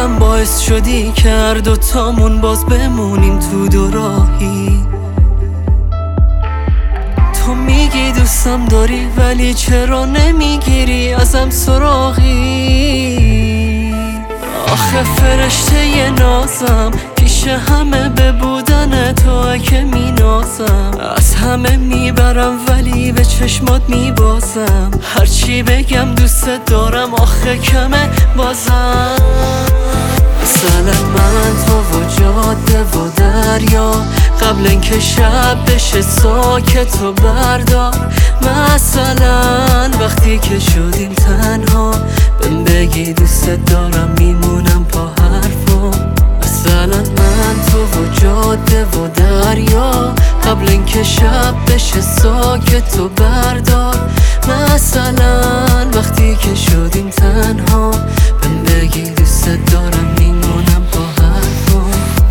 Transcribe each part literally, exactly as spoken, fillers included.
من باعث شدی که هر دوتامون باز بمونیم تو دو راهی. تو میگی دوستم داری ولی چرا نمیگیری ازم سراغی؟ آخه فرشته نازم پیش همه به بودن تو که مینازم. از همه میبرم ولی به چشمات میبازم. هرچی بگم دوست دارم آخه کمه بازم. مثلا من تو و جاده و دریا قبل اینکه شب بشه ساکت و بردار. مثلا وقتی که شدیم تنها بهم بگی دوست دارم میمونم پا حرفم. مثلا من تو و جاده و دریا قبل اینکه شب بشه ساکت و بردار. مثلا وقتی که شدیم تنها بهم بگی دوست دارم میمونم پا حرفم.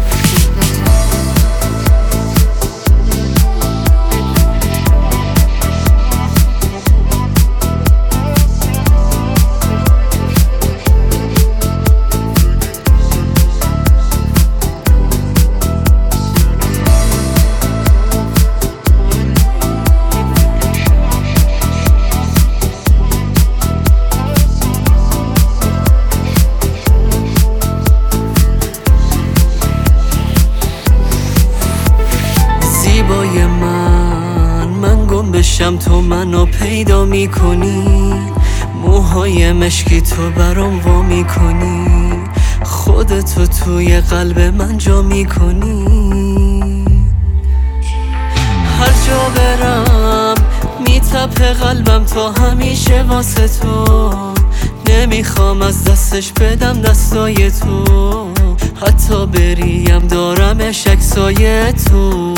زیبای من من گم بشم تو منو پیدا میکنی. موهای مشکی تو برام وا میکنی. خودتو توی قلب من جا میکنی. هر جا برم میتپه قلبم تا همیشه واسه تو. نمیخوام از دستش بدم دستای تو. حتی بریم دارمش عکسای تو.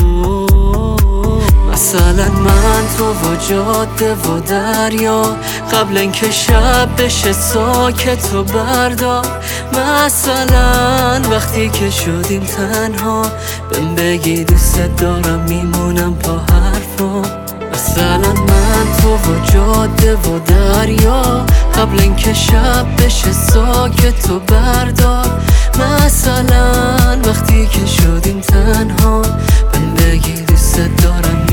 مثلا من تو و جاده و دریا قبل اینکه شب بشه ساکت و بردار. مثلا وقتی که شدیم تنها بهم بگی دوست دارم میمونم پا حرفم. مثلا من تو و جاده و دریا قبل اینکه شب بشه ساکت و بردار. مثلا وقتی که شدیم تنها بهم بگی دوست دارم